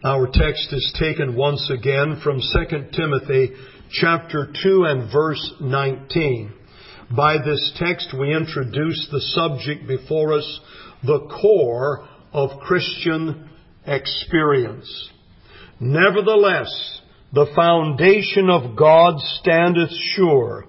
Our text is taken once again from 2 Timothy chapter 2 and verse 19. By this text we introduce the subject before us, the core of Christian experience. Nevertheless, the foundation of God standeth sure,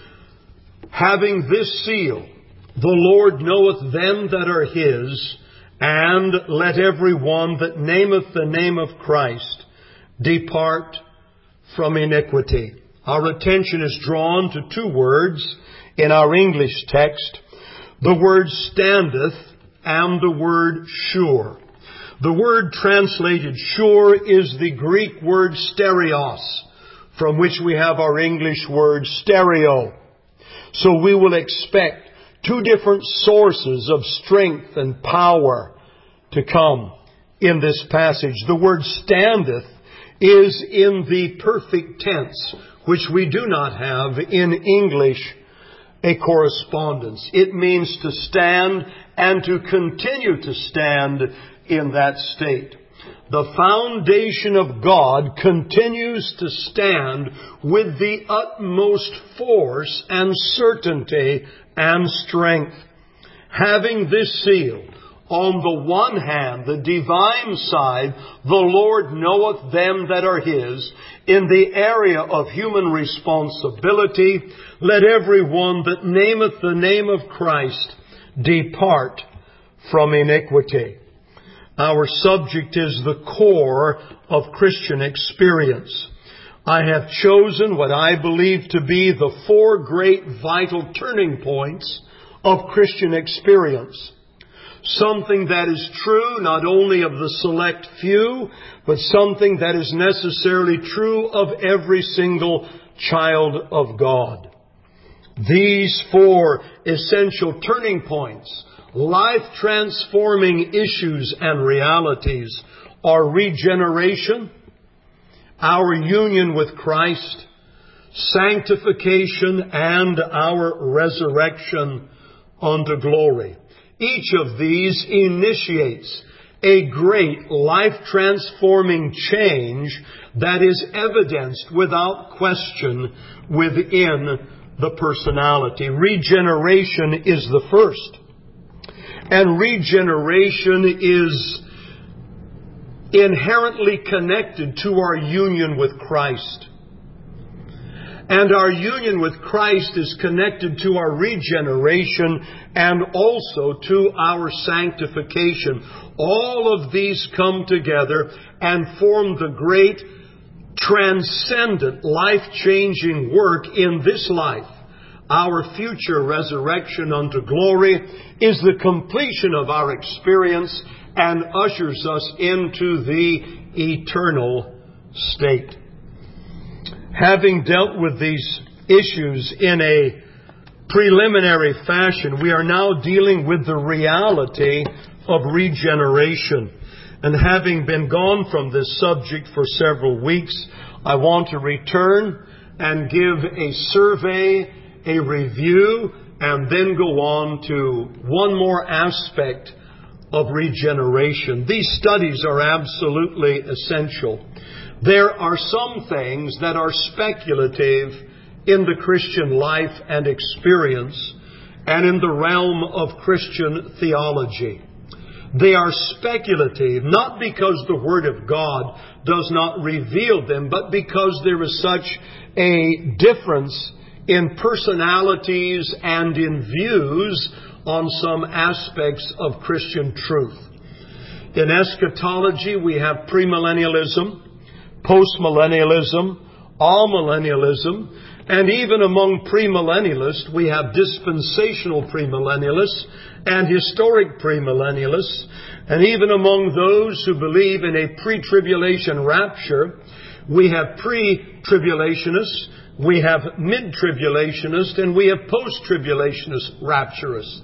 having this seal, the Lord knoweth them that are His, and let every one that nameth the name of Christ depart from iniquity. Our attention is drawn to two words in our English text, the word standeth and the word sure. The word translated sure is the Greek word stereos, from which we have our English word stereo. So we will expect two different sources of strength and power to come in this passage. The word standeth is in the perfect tense, which we do not have in English a correspondence. It means to stand and to continue to stand in that state. The foundation of God continues to stand with the utmost force and certainty and strength. Having this seal, on the one hand, the divine side, the Lord knoweth them that are His. In the area of human responsibility, let every one that nameth the name of Christ depart from iniquity. Our subject is the core of Christian experience. I have chosen what I believe to be the four great vital turning points of Christian experience. Something that is true not only of the select few, but something that is necessarily true of every single child of God. These four essential turning points, life-transforming issues and realities, are regeneration, our union with Christ, sanctification, and our resurrection unto glory. Each of these initiates a great life-transforming change that is evidenced without question within the personality. Regeneration is the first. And regeneration is inherently connected to our union with Christ. And our union with Christ is connected to our regeneration and also to our sanctification. All of these come together and form the great, transcendent, life-changing work in this life. Our future resurrection unto glory is the completion of our experience and ushers us into the eternal state. Having dealt with these issues in a preliminary fashion, we are now dealing with the reality of regeneration. And having been gone from this subject for several weeks, I want to return and give a survey, a review, and then go on to one more aspect of regeneration. These studies are absolutely essential. There are some things that are speculative in the Christian life and experience and in the realm of Christian theology. They are speculative, not because the Word of God does not reveal them, but because there is such a difference in personalities and in views on some aspects of Christian truth. In eschatology, we have premillennialism, postmillennialism, amillennialism, and even among premillennialists, we have dispensational premillennialists and historic premillennialists, and even among those who believe in a pre-tribulation rapture, we have pre-tribulationists, we have mid-tribulationists, and we have post-tribulationist rapturists.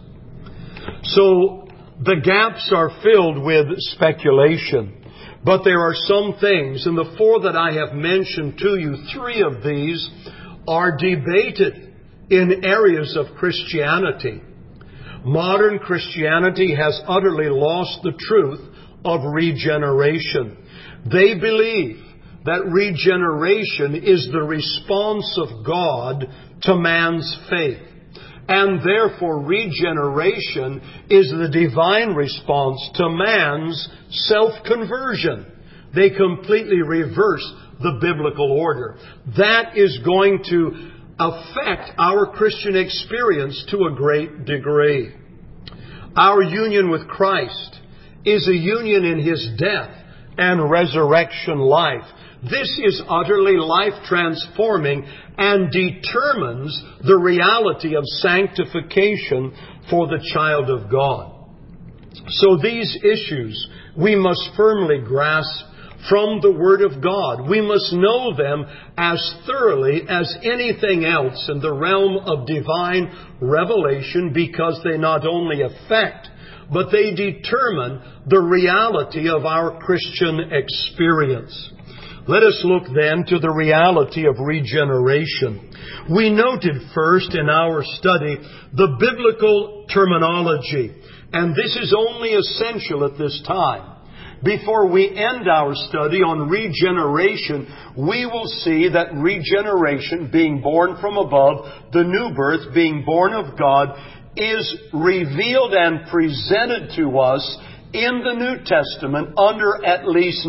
So the gaps are filled with speculation. But there are some things, and the four that I have mentioned to you, three of these are debated in areas of Christianity. Modern Christianity has utterly lost the truth of regeneration. They believe that regeneration is the response of God to man's faith. And therefore, regeneration is the divine response to man's self-conversion. They completely reverse the biblical order. That is going to affect our Christian experience to a great degree. Our union with Christ is a union in His death and resurrection life. This is utterly life-transforming and determines the reality of sanctification for the child of God. So these issues we must firmly grasp from the Word of God. We must know them as thoroughly as anything else in the realm of divine revelation, because they not only affect, but they determine the reality of our Christian experience. Let us look then to the reality of regeneration. We noted first in our study the biblical terminology, and this is only essential at this time. Before we end our study on regeneration, we will see that regeneration, being born from above, the new birth, being born of God, is revealed and presented to us in the New Testament under at least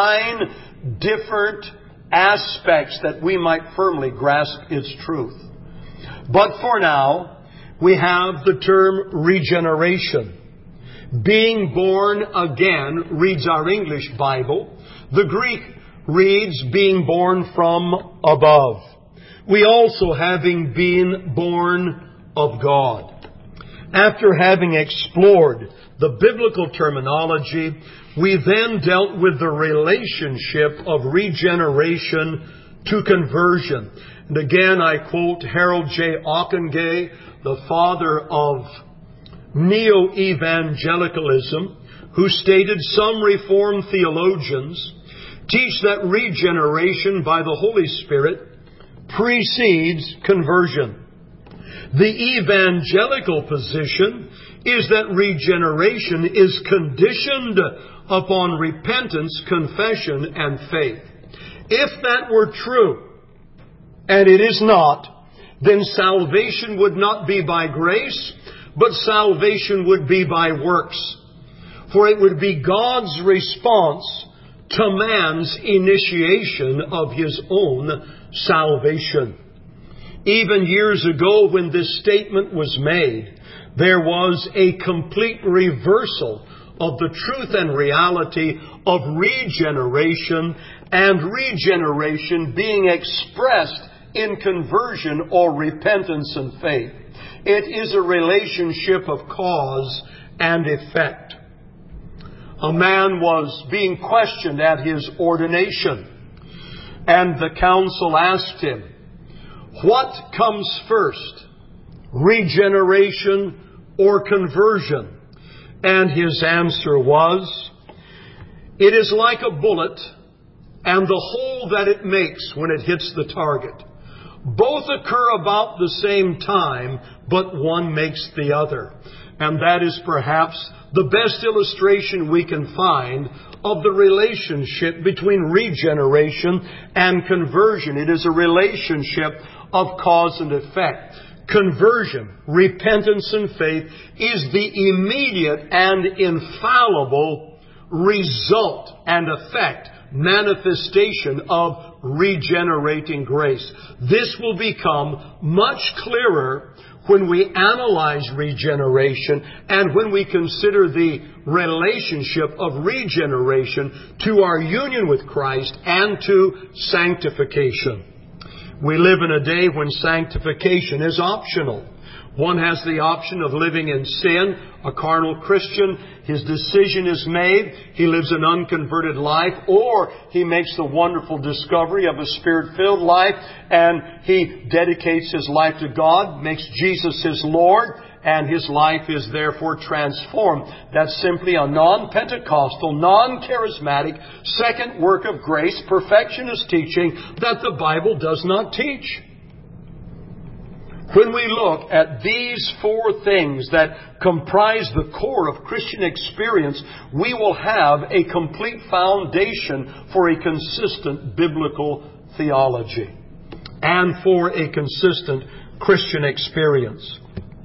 9 different aspects that we might firmly grasp its truth. But for now, we have the term regeneration. Being born again reads our English Bible. The Greek reads being born from above. We also having been born of God. After having explored the biblical terminology, we then dealt with the relationship of regeneration to conversion. And again, I quote Harold J. Ockenga, the father of neo-evangelicalism, who stated some Reformed theologians teach that regeneration by the Holy Spirit precedes conversion. The evangelical position is that regeneration is conditioned upon repentance, confession, and faith. If that were true, and it is not, then salvation would not be by grace, but salvation would be by works. For it would be God's response to man's initiation of his own salvation. Even years ago, when this statement was made, there was a complete reversal of the truth and reality of regeneration, and regeneration being expressed in conversion or repentance and faith. It is a relationship of cause and effect. A man was being questioned at his ordination, and the council asked him, "What comes first, regeneration or conversion?" And his answer was, "It is like a bullet and the hole that it makes when it hits the target. Both occur about the same time, but one makes the other." And that is perhaps the best illustration we can find of the relationship between regeneration and conversion. It is a relationship of cause and effect. Conversion, repentance and faith is the immediate and infallible result and effect, manifestation of regenerating grace. This will become much clearer when we analyze regeneration and when we consider the relationship of regeneration to our union with Christ and to sanctification. We live in a day when sanctification is optional. One has the option of living in sin, a carnal Christian. His decision is made. He lives an unconverted life, or he makes the wonderful discovery of a Spirit-filled life, and he dedicates his life to God, makes Jesus his Lord, and his life is therefore transformed. That's simply a non-Pentecostal, non-charismatic second work of grace, perfectionist teaching that the Bible does not teach. When we look at these four things that comprise the core of Christian experience, we will have a complete foundation for a consistent biblical theology and for a consistent Christian experience.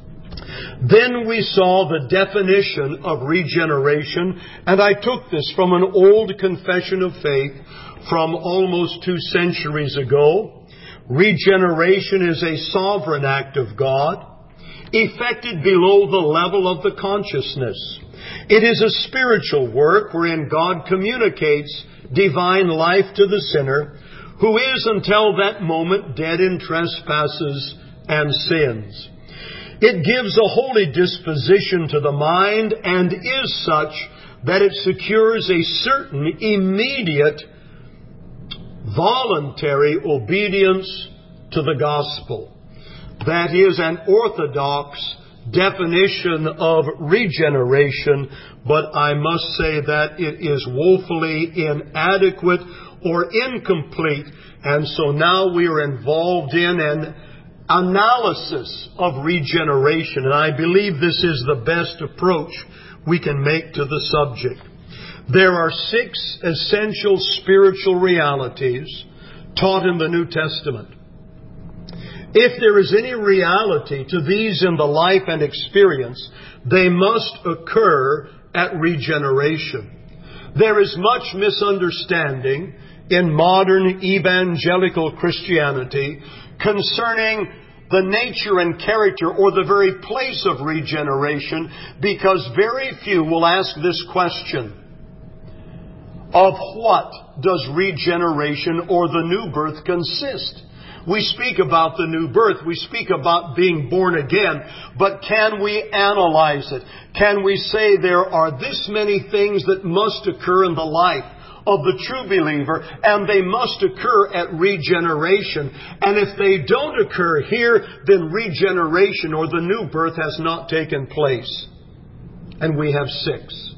Then we saw the definition of regeneration, and I took this from an old confession of faith from almost 2 centuries ago. Regeneration is a sovereign act of God, effected below the level of the consciousness. It is a spiritual work wherein God communicates divine life to the sinner, who is until that moment dead in trespasses and sins. It gives a holy disposition to the mind and is such that it secures a certain immediate voluntary obedience to the gospel. That is an orthodox definition of regeneration, but I must say that it is woefully inadequate or incomplete, and so now we are involved in an analysis of regeneration, and I believe this is the best approach we can make to the subject. There are 6 essential spiritual realities taught in the New Testament. If there is any reality to these in the life and experience, they must occur at regeneration. There is much misunderstanding in modern evangelical Christianity concerning the nature and character or the very place of regeneration, because very few will ask this question: of what does regeneration or the new birth consist? We speak about the new birth. We speak about being born again. But can we analyze it? Can we say there are this many things that must occur in the life of the true believer, and they must occur at regeneration? And if they don't occur here, then regeneration or the new birth has not taken place. And we have 6.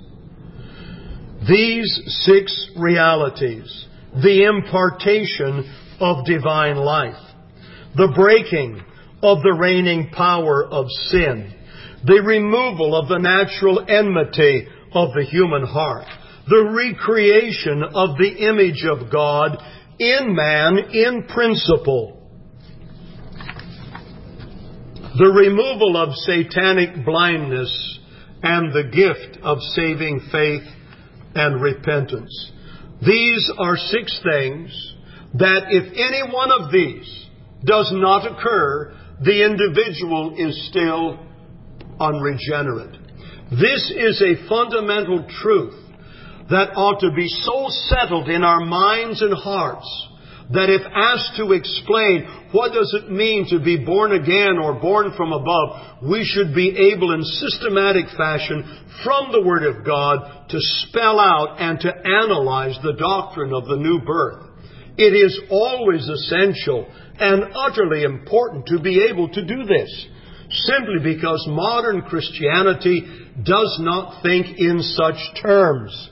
These 6 realities: the impartation of divine life, the breaking of the reigning power of sin, the removal of the natural enmity of the human heart, the recreation of the image of God in man in principle, the removal of satanic blindness, and the gift of saving faith and repentance. These are 6 things that if any one of these does not occur, the individual is still unregenerate. This is a fundamental truth that ought to be so settled in our minds and hearts that if asked to explain what does it mean to be born again or born from above, we should be able in systematic fashion from the Word of God to spell out and to analyze the doctrine of the new birth. It is always essential and utterly important to be able to do this, simply because modern Christianity does not think in such terms.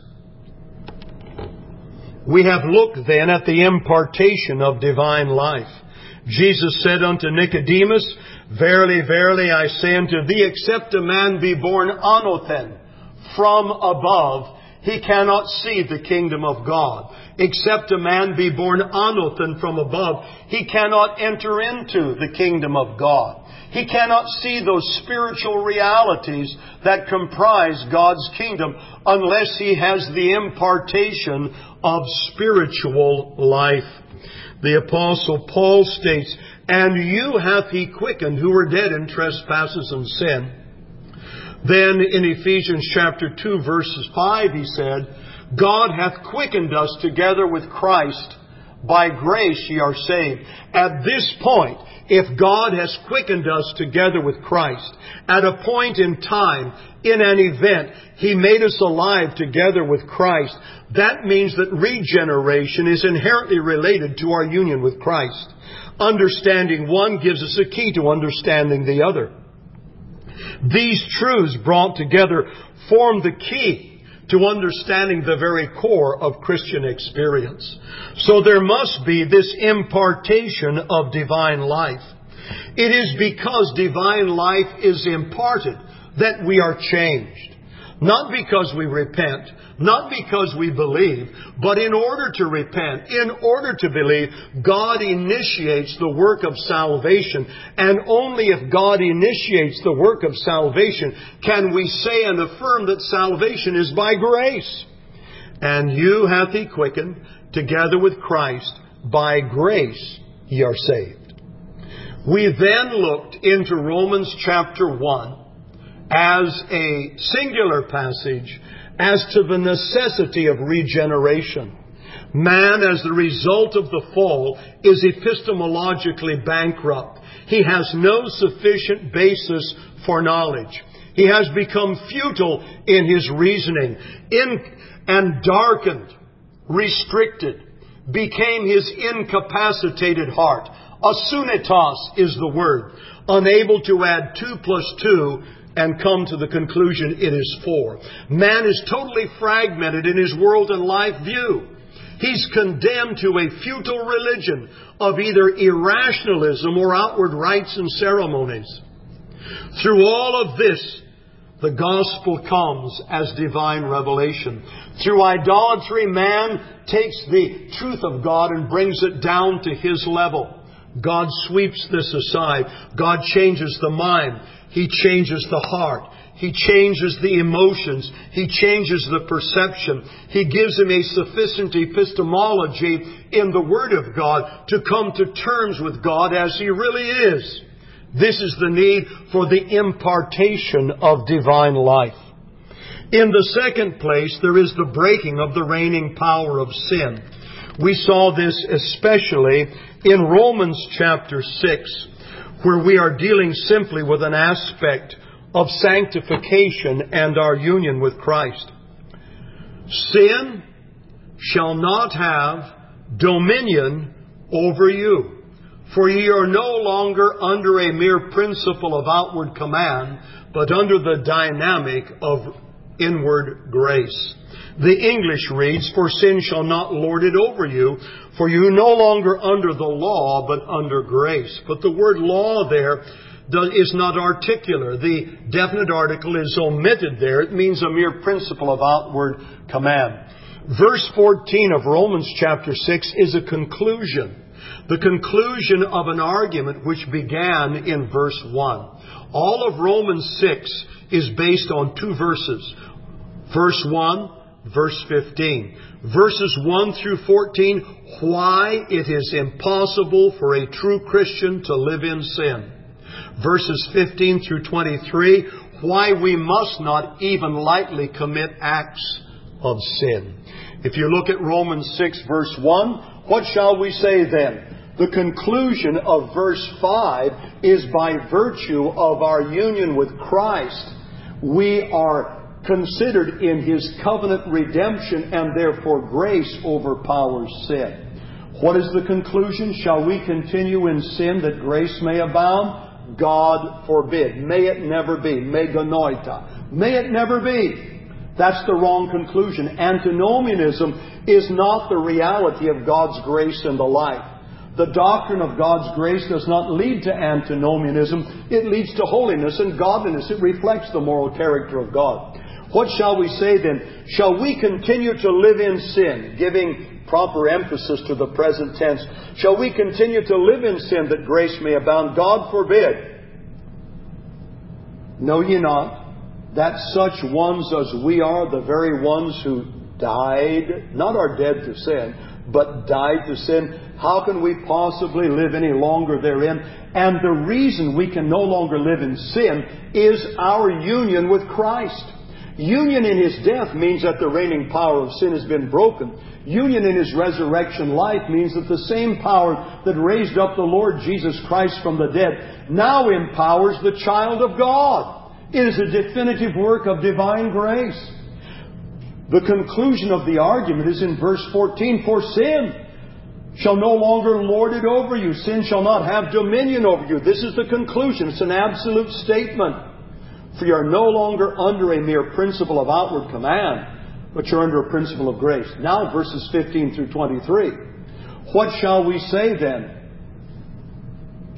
We have looked then at the impartation of divine life. Jesus said unto Nicodemus, Verily, verily, I say unto thee, except a man be born anothen, from above, he cannot see the kingdom of God. Except a man be born anothen, from above, he cannot enter into the kingdom of God. He cannot see those spiritual realities that comprise God's kingdom unless he has the impartation of spiritual life. The Apostle Paul states, And you hath he quickened who were dead in trespasses and sin. Then in Ephesians chapter 2 verses 5 he said, God hath quickened us together with Christ. By grace ye are saved. At this point, if God has quickened us together with Christ, at a point in time, in an event, He made us alive together with Christ, that means that regeneration is inherently related to our union with Christ. Understanding one gives us a key to understanding the other. These truths brought together form the key to understanding the very core of Christian experience. So there must be this impartation of divine life. It is because divine life is imparted that we are changed. Not because we repent, not because we believe, but in order to repent, in order to believe, God initiates the work of salvation. And only if God initiates the work of salvation can we say and affirm that salvation is by grace. And you hath He quickened together with Christ. By grace ye are saved. We then looked into Romans chapter 1 as a singular passage as to the necessity of regeneration. Man, as the result of the fall, is epistemologically bankrupt. He has no sufficient basis for knowledge. He has become futile in his reasoning, and darkened, restricted, became his incapacitated heart. Asunitas is the word, unable to add 2 plus 2 and come to the conclusion it is 4. Man is totally fragmented in his world and life view. He's condemned to a futile religion of either irrationalism or outward rites and ceremonies. Through all of this, the gospel comes as divine revelation. Through idolatry, man takes the truth of God and brings it down to his level. God sweeps this aside. God changes the mind. He changes the heart. He changes the emotions. He changes the perception. He gives him a sufficient epistemology in the Word of God to come to terms with God as He really is. This is the need for the impartation of divine life. In the second place, there is the breaking of the reigning power of sin. We saw this especially in Romans chapter 6, where we are dealing simply with an aspect of sanctification and our union with Christ. Sin shall not have dominion over you, for ye are no longer under a mere principle of outward command, but under the dynamic of inward grace. The English reads, for sin shall not lord it over you, for you are no longer under the law, but under grace. But the word law there is not articular. The definite article is omitted there. It means a mere principle of outward command. Verse 14 of Romans chapter 6 is a conclusion. The conclusion of an argument which began in verse 1. All of Romans 6 is based on 2 verses. Verse 1, verse 15. Verses 1 through 14, why it is impossible for a true Christian to live in sin. Verses 15 through 23, why we must not even lightly commit acts of sin. If you look at Romans 6 verse 1, what shall we say then? The conclusion of verse 5 is by virtue of our union with Christ, we are considered in His covenant redemption, and therefore grace overpowers sin. What is the conclusion? Shall we continue in sin that grace may abound? God forbid. May it never be. Meganoita. May it never be. That's the wrong conclusion. Antinomianism is not the reality of God's grace in the life. The doctrine of God's grace does not lead to antinomianism. It leads to holiness and godliness. It reflects the moral character of God. What shall we say then? Shall we continue to live in sin, giving proper emphasis to the present tense? Shall we continue to live in sin that grace may abound? God forbid. Know ye not that such ones as we are, the very ones who died, not are dead to sin, but died to sin, how can we possibly live any longer therein? And the reason we can no longer live in sin is our union with Christ. Union in His death means that the reigning power of sin has been broken. Union in His resurrection life means that the same power that raised up the Lord Jesus Christ from the dead now empowers the child of God. It is a definitive work of divine grace. The conclusion of the argument is in verse 14. For sin shall no longer lord it over you. Sin shall not have dominion over you. This is the conclusion. It's an absolute statement. For you are no longer under a mere principle of outward command, but you're under a principle of grace. Now verses 15 through 23. What shall we say then?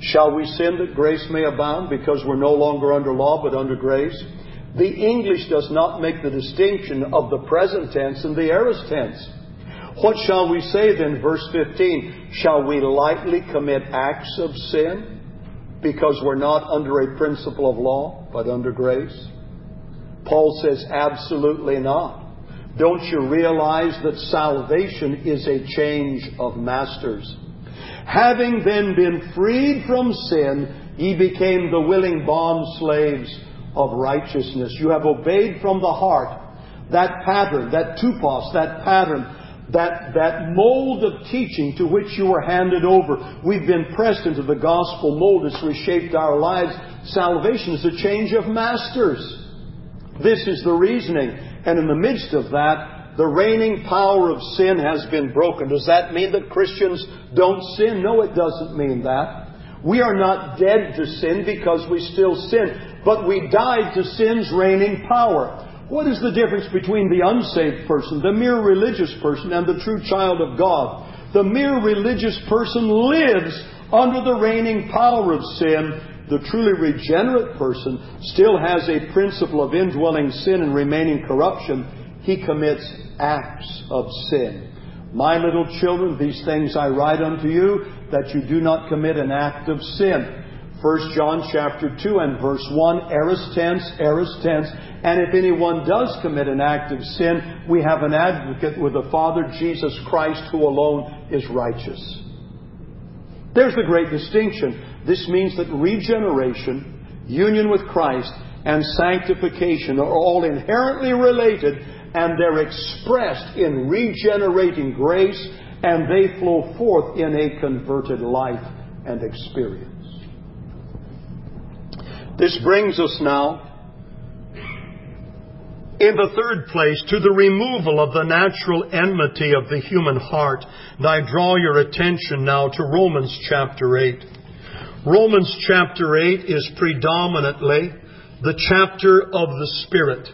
Shall we sin that grace may abound, because we're no longer under law but under grace? The English does not make the distinction of the present tense and the aorist tense. What shall we say then, verse 15? Shall we lightly commit acts of sin because we're not under a principle of law but under grace? Paul says absolutely not. Don't you realize that salvation is a change of masters? Having then been freed from sin, ye became the willing bond slaves of righteousness. You have obeyed from the heart that pattern, that tupos, that pattern, that mold of teaching to which you were handed over. We've been pressed into the gospel mold. It's reshaped our lives. Salvation is a change of masters. This is the reasoning. And in the midst of that, the reigning power of sin has been broken. Does that mean that Christians don't sin? No, it doesn't mean that. We are not dead to sin because we still sin, but we died to sin's reigning power. What is the difference between the unsaved person, the mere religious person, and the true child of God? The mere religious person lives under the reigning power of sin. The truly regenerate person still has a principle of indwelling sin and remaining corruption. He commits acts of sin. My little children, these things I write unto you, that you do not commit an act of sin. 1 John chapter 2 and verse 1, aorist tense, aorist tense. And if anyone does commit an act of sin, we have an advocate with the Father, Jesus Christ, who alone is righteous. There's the great distinction. This means that regeneration, union with Christ, and sanctification are all inherently related, and they're expressed in regenerating grace, and they flow forth in a converted life and experience. This brings us now, in the third place, to the removal of the natural enmity of the human heart. And I draw your attention now to Romans chapter 8. Romans chapter 8 is predominantly the chapter of the Spirit.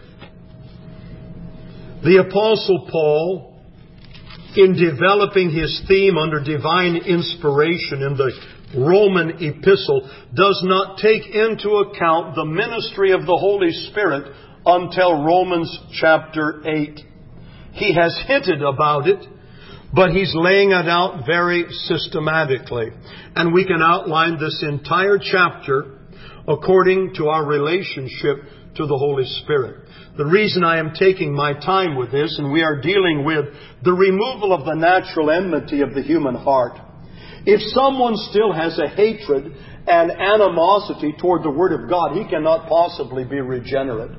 The Apostle Paul, in developing his theme under divine inspiration in the Roman epistle, does not take into account the ministry of the Holy Spirit until Romans chapter 8. He has hinted about it, but he's laying it out very systematically. And we can outline this entire chapter according to our relationship to the Holy Spirit. The reason I am taking my time with this, and we are dealing with the removal of the natural enmity of the human heart. If someone still has a hatred and animosity toward the Word of God, he cannot possibly be regenerate.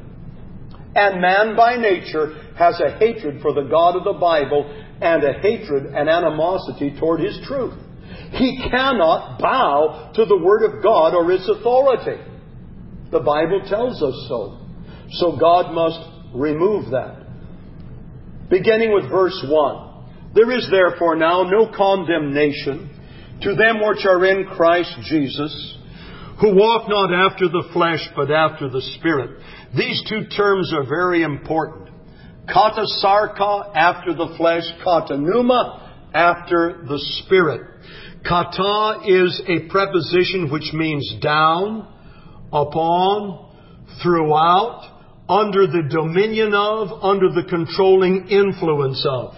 And man by nature has a hatred for the God of the Bible and a hatred and animosity toward His truth. He cannot bow to the Word of God or its authority. The Bible tells us so. So God must remove that. Beginning with verse 1. There is therefore now no condemnation to them which are in Christ Jesus, who walk not after the flesh, but after the Spirit. These two terms are very important. Kata sarka, after the flesh. Kata pneuma, after the Spirit. Kata is a preposition which means down, upon, throughout, under the dominion of, under the controlling influence of.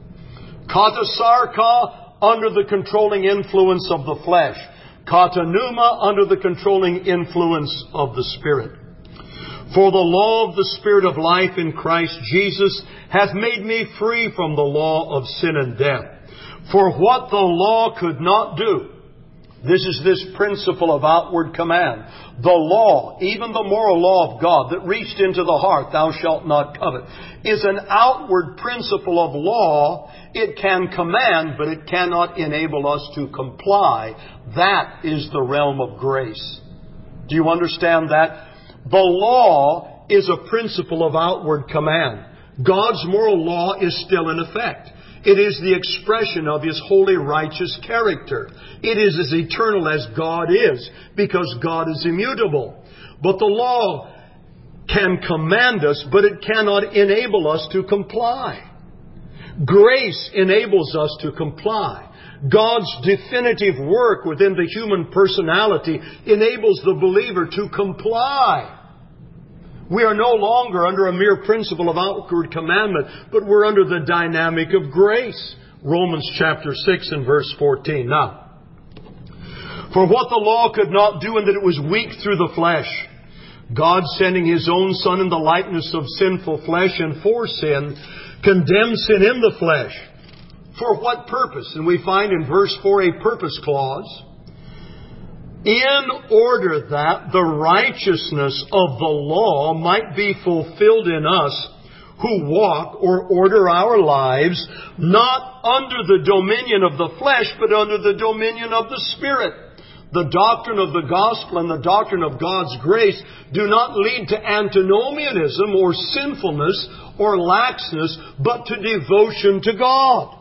Kata sarka, under the controlling influence of the flesh. Kata pneuma, under the controlling influence of the Spirit. For the law of the Spirit of life in Christ Jesus hath made me free from the law of sin and death. For what the law could not do, this is this principle of outward command. The law, even the moral law of God that reached into the heart, thou shalt not covet, is an outward principle of law. It can command, but it cannot enable us to comply. That is the realm of grace. Do you understand that? The law is a principle of outward command. God's moral law is still in effect. It is the expression of His holy, righteous character. It is as eternal as God is, because God is immutable. But the law can command us, but it cannot enable us to comply. Grace enables us to comply. God's definitive work within the human personality enables the believer to comply. We are no longer under a mere principle of outward commandment, but we're under the dynamic of grace. Romans chapter 6 and verse 14. Now, for what the law could not do in that it was weak through the flesh, God sending His own Son in the likeness of sinful flesh and for sin, condemned sin in the flesh. For what purpose? And we find in verse 4 a purpose clause. In order that the righteousness of the law might be fulfilled in us who walk or order our lives not under the dominion of the flesh, but under the dominion of the Spirit. The doctrine of the gospel and the doctrine of God's grace do not lead to antinomianism or sinfulness or laxness, but to devotion to God.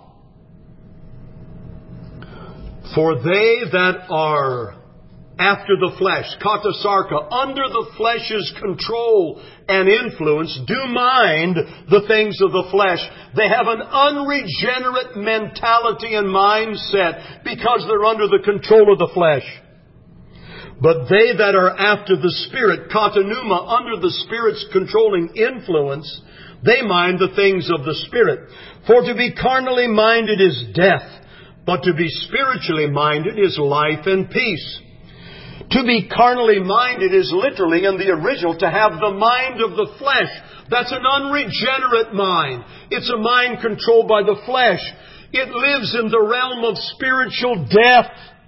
For they that are after the flesh, katasarka, under the flesh's control and influence, do mind the things of the flesh. They have an unregenerate mentality and mindset because they're under the control of the flesh. But they that are after the Spirit, katanuma, under the Spirit's controlling influence, they mind the things of the Spirit. For to be carnally minded is death, but to be spiritually minded is life and peace. To be carnally minded is literally, in the original, to have the mind of the flesh. That's an unregenerate mind. It's a mind controlled by the flesh. It lives in the realm of spiritual death.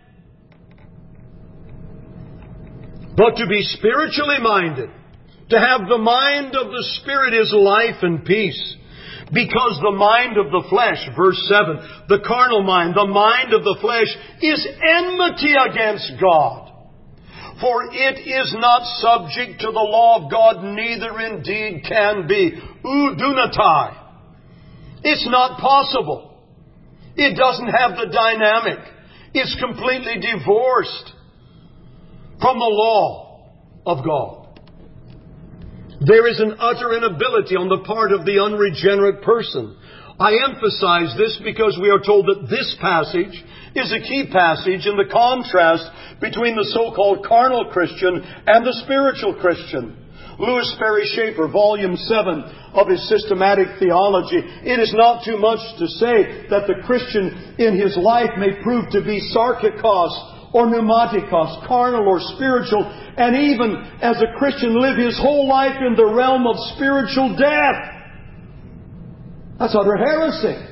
But to be spiritually minded, to have the mind of the Spirit is life and peace. Because the mind of the flesh, verse 7, the carnal mind, the mind of the flesh is enmity against God. For it is not subject to the law of God, neither indeed can be. Udunatai. It's not possible. It doesn't have the dynamic. It's completely divorced from the law of God. There is an utter inability on the part of the unregenerate person. I emphasize this because we are told that this passage is a key passage in the contrast between the so-called carnal Christian and the spiritual Christian. Louis Perry Schaeffer, Volume 7 of his Systematic Theology. It is not too much to say that the Christian in his life may prove to be sarkikos or pneumatikos, carnal or spiritual, and even as a Christian live his whole life in the realm of spiritual death. That's utter heresy.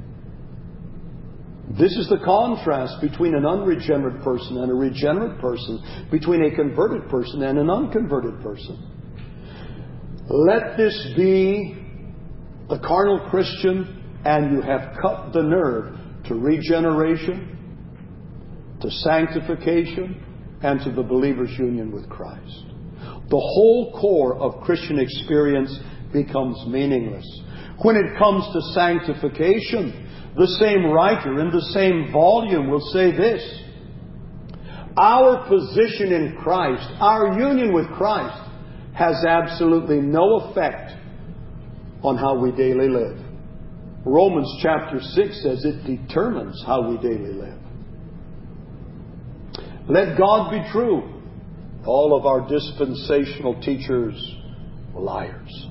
This is the contrast between an unregenerate person and a regenerate person, between a converted person and an unconverted person. Let this be the carnal Christian, and you have cut the nerve to regeneration, to sanctification, and to the believer's union with Christ. The whole core of Christian experience becomes meaningless. When it comes to sanctification, the same writer in the same volume will say this: our position in Christ, our union with Christ, has absolutely no effect on how we daily live. Romans chapter 6 says it determines how we daily live. Let God be true. All of our dispensational teachers were liars.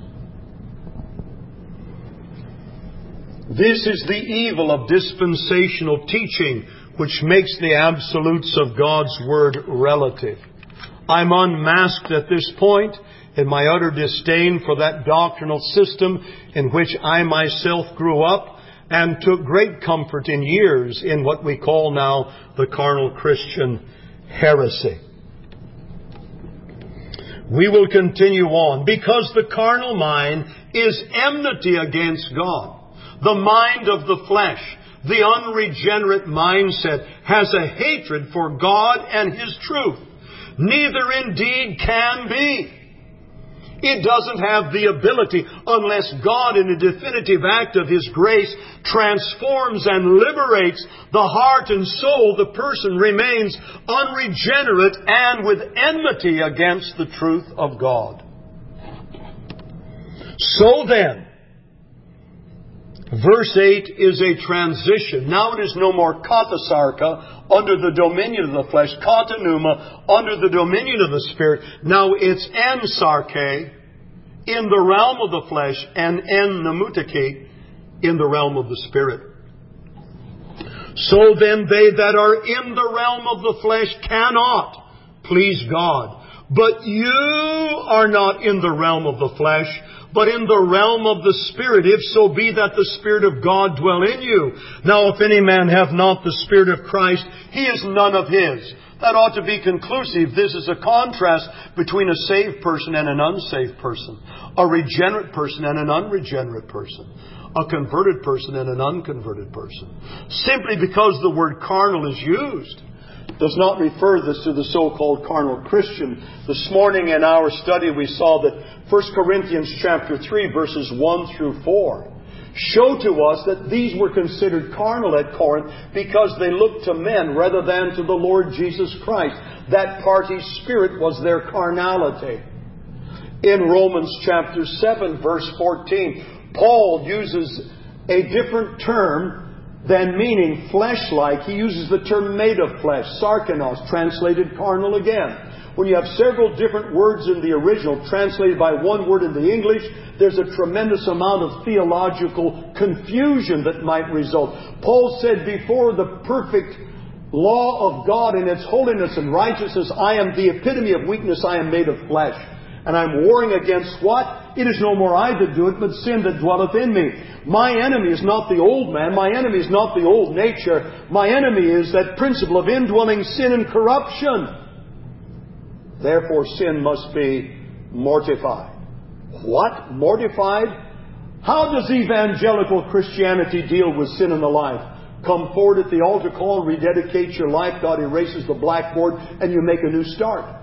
This is the evil of dispensational teaching, which makes the absolutes of God's Word relative. I'm unmasked at this point in my utter disdain for that doctrinal system in which I myself grew up and took great comfort in years in what we call now the carnal Christian heresy. We will continue on. Because the carnal mind is enmity against God. The mind of the flesh, the unregenerate mindset, has a hatred for God and His truth. Neither indeed can be. It doesn't have the ability unless God, in a definitive act of His grace, transforms and liberates the heart and soul. The person remains unregenerate and with enmity against the truth of God. So then, Verse 8 is a transition. Now it is no more katasarka, under the dominion of the flesh, katanuma, under the dominion of the Spirit. Now it's ensarche, in the realm of the flesh, and en-namutake, in the realm of the Spirit. So then they that are in the realm of the flesh cannot please God. But you are not in the realm of the flesh, but in the realm of the Spirit, if so be that the Spirit of God dwell in you. Now if any man have not the Spirit of Christ, he is none of his. That ought to be conclusive. This is a contrast between a saved person and an unsaved person. A regenerate person and an unregenerate person. A converted person and an unconverted person. Simply because the word carnal is used does not refer this to the so-called carnal Christian. This morning in our study we saw that 1 Corinthians chapter 3 verses 1 through 4 show to us that these were considered carnal at Corinth because they looked to men rather than to the Lord Jesus Christ. That party's spirit was their carnality. In Romans chapter 7 verse 14, Paul uses a different term than meaning flesh-like. He uses the term made of flesh, sarkinos, translated carnal again. When you have several different words in the original translated by one word in the English, there's a tremendous amount of theological confusion that might result. Paul said, before the perfect law of God in its holiness and righteousness, I am the epitome of weakness, I am made of flesh. And I'm warring against what? It is no more I that do it, but sin that dwelleth in me. My enemy is not the old man. My enemy is not the old nature. My enemy is that principle of indwelling sin and corruption. Therefore, sin must be mortified. What? Mortified? How does evangelical Christianity deal with sin in the life? Come forward at the altar call, rededicate your life. God erases the blackboard, and you make a new start.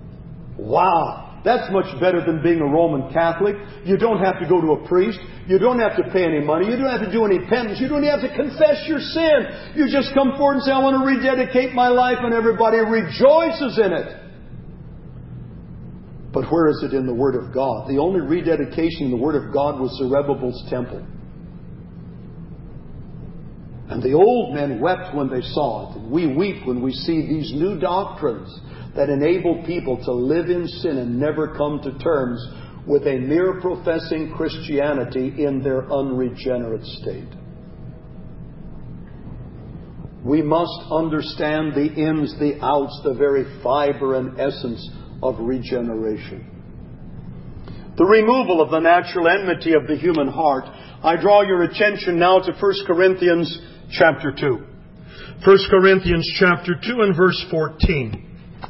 Wow! That's much better than being a Roman Catholic. You don't have to go to a priest. You don't have to pay any money. You don't have to do any penance. You don't have to confess your sin. You just come forward and say, I want to rededicate my life, and everybody rejoices in it. But where is it in the Word of God? The only rededication in the Word of God was Zerubbabel's temple. And the old men wept when they saw it. And we weep when we see these new doctrines that enable people to live in sin and never come to terms with a mere professing Christianity in their unregenerate state. We must understand the ins, the outs, the very fiber and essence of regeneration. The removal of the natural enmity of the human heart. I draw your attention now to 1 Corinthians chapter 2. 1 Corinthians chapter 2 and verse 14.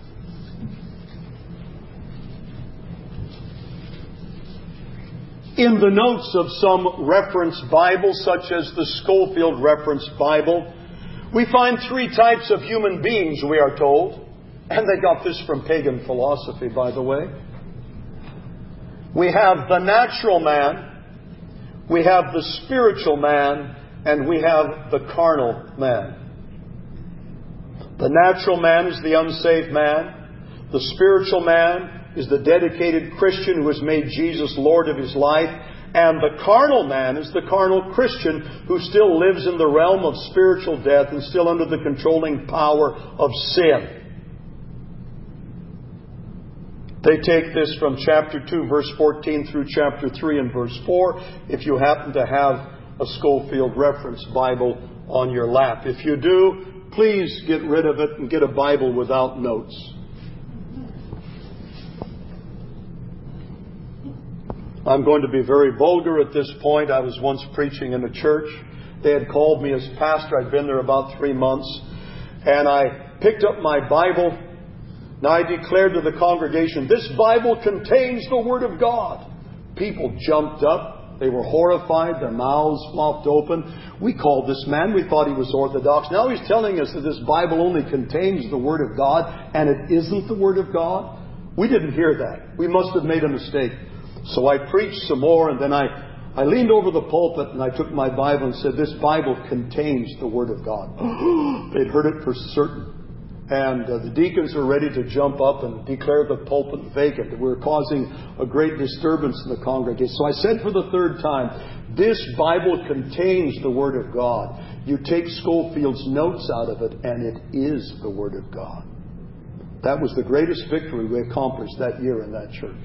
In the notes of some reference Bibles, such as the Schofield Reference Bible, we find three types of human beings, we are told. And they got this from pagan philosophy, by the way. We have the natural man, we have the spiritual man, and we have the carnal man. The natural man is the unsaved man. The spiritual man is the dedicated Christian who has made Jesus Lord of his life. And the carnal man is the carnal Christian who still lives in the realm of spiritual death and still under the controlling power of sin. They take this from chapter 2, verse 14 through chapter 3 and verse 4, if you happen to have a Schofield Reference Bible on your lap. If you do, please get rid of it and get a Bible without notes. I'm going to be very vulgar at this point. I was once preaching in a church. They had called me as pastor. I'd been there about 3 months. And I picked up my Bible. Now I declared to the congregation, this Bible contains the Word of God. People jumped up. They were horrified. Their mouths flopped open. We called this man. We thought he was Orthodox. Now he's telling us that this Bible only contains the Word of God and it isn't the Word of God. We didn't hear that. We must have made a mistake. So I preached some more, and then I leaned over the pulpit and I took my Bible and said, this Bible contains the Word of God. They'd heard it for certain. And the deacons were ready to jump up and declare the pulpit vacant. We were causing a great disturbance in the congregation. So I said for the third time, This Bible contains the Word of God. You take Scofield's notes out of it, and it is the Word of God. That was the greatest victory we accomplished that year in that church.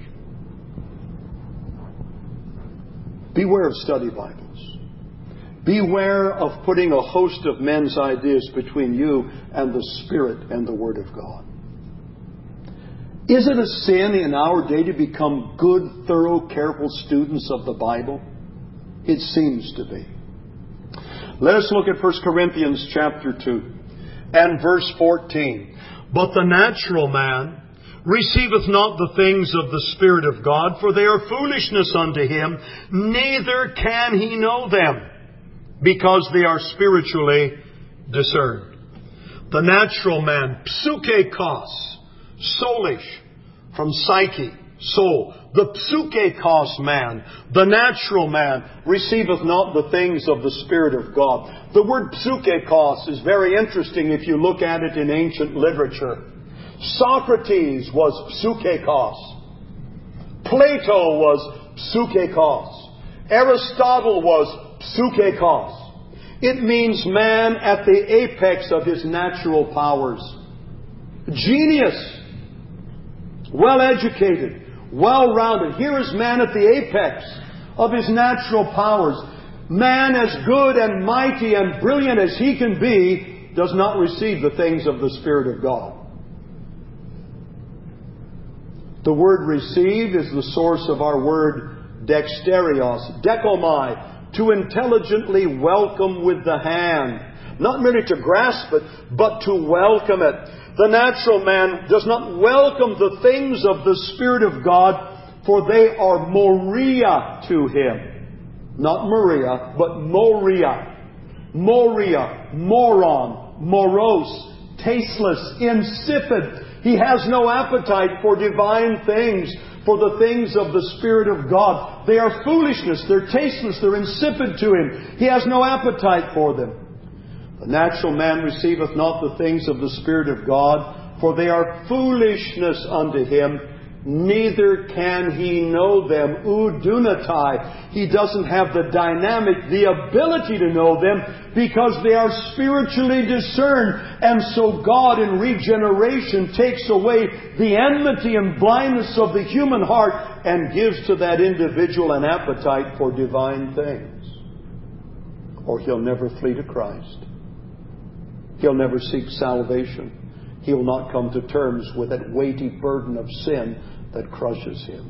Beware of study Bibles. Beware of putting a host of men's ideas between you and the Spirit and the Word of God. Is it a sin in our day to become good, thorough, careful students of the Bible? It seems to be. Let us look at 1 Corinthians chapter 2 and verse 14. But the natural man receiveth not the things of the Spirit of God, for they are foolishness unto him, neither can he know them, because they are spiritually discerned. The natural man, psuchekos, soulish, from psyche, soul. The psuchekos man, the natural man, receiveth not the things of the Spirit of God. The word psuchekos is very interesting if you look at it in ancient literature. Socrates was psuchekos. Plato was psuchekos. Aristotle was psuchekos. It means man at the apex of his natural powers. Genius. Well-educated. Well-rounded. Here is man at the apex of his natural powers. Man as good and mighty and brilliant as he can be does not receive the things of the Spirit of God. The word receive is the source of our word dexterios, dekomai, to intelligently welcome with the hand. Not merely to grasp it, but to welcome it. The natural man does not welcome the things of the Spirit of God, for they are moria to him. Not Maria, but moria. Moria, moron, morose, tasteless, insipid. He has no appetite for divine things, for the things of the Spirit of God. They are foolishness, they're tasteless, they're insipid to him. He has no appetite for them. The natural man receiveth not the things of the Spirit of God, for they are foolishness unto him, neither can he know them. Udunatai. He doesn't have the dynamic, the ability to know them, because they are spiritually discerned. And so God in regeneration takes away the enmity and blindness of the human heart and gives to that individual an appetite for divine things. Or he'll never flee to Christ. He'll never seek salvation. He'll not come to terms with that weighty burden of sin that crushes him.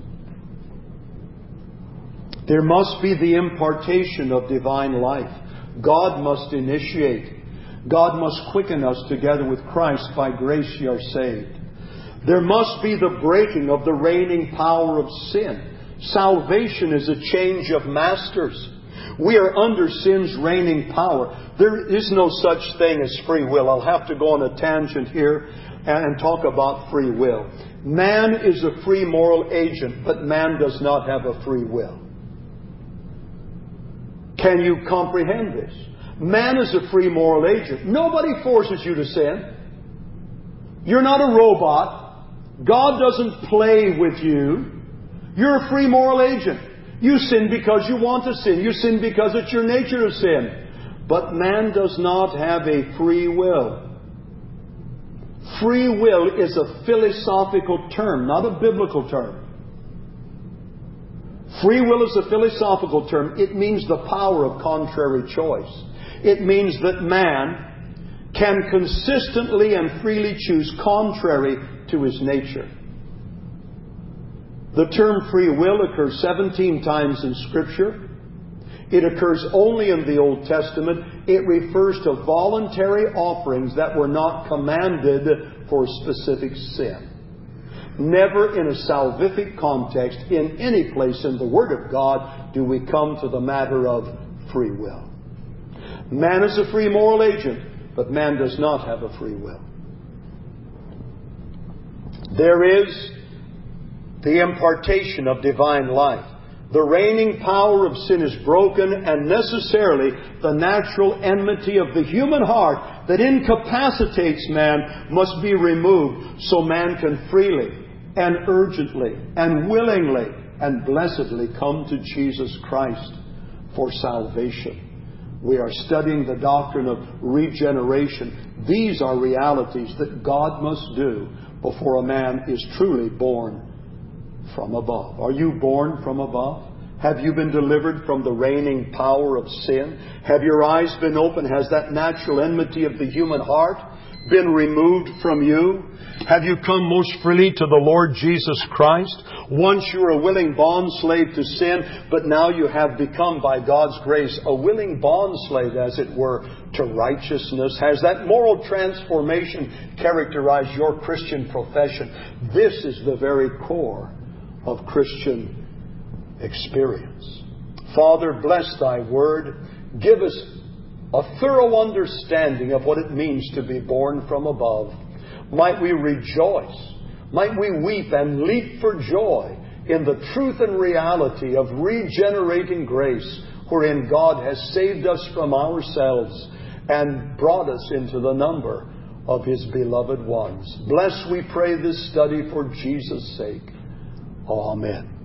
There must be the impartation of divine life. God must initiate. God must quicken us together with Christ. By grace ye are saved. There must be the breaking of the reigning power of sin. Salvation is a change of masters. We are under sin's reigning power. There is no such thing as free will. I'll have to go on a tangent here and talk about free will. Man is a free moral agent, but man does not have a free will. Can you comprehend this? Man is a free moral agent. Nobody forces you to sin. You're not a robot. God doesn't play with you. You're a free moral agent. You sin because you want to sin. You sin because it's your nature to sin. But man does not have a free will. Free will is a philosophical term, not a biblical term. Free will is a philosophical term. It means the power of contrary choice. It means that man can consistently and freely choose contrary to his nature. The term free will occurs 17 times in Scripture. It occurs only in the Old Testament. It refers to voluntary offerings that were not commanded for specific sin. Never in a salvific context, in any place in the Word of God, do we come to the matter of free will. Man is a free moral agent, but man does not have a free will. There is the impartation of divine life. The reigning power of sin is broken, and necessarily the natural enmity of the human heart that incapacitates man must be removed so man can freely and urgently and willingly and blessedly come to Jesus Christ. for salvation. We are studying the doctrine of regeneration. These are realities that God must do before a man is truly born from above. Are you born from above? Have you been delivered from the reigning power of sin? Have your eyes been opened? Has that natural enmity of the human heart been removed from you? Have you come most freely to the Lord Jesus Christ? Once you were a willing bondslave to sin, but now you have become, by God's grace, a willing bondslave, as it were, to righteousness. Has that moral transformation characterized your Christian profession? This is the very core of Christian experience. Father, bless Thy Word. Give us a thorough understanding of what it means to be born from above. Might we rejoice, might we weep and leap for joy in the truth and reality of regenerating grace, wherein God has saved us from ourselves and brought us into the number of His beloved ones. Bless, we pray, this study for Jesus' sake. Amen.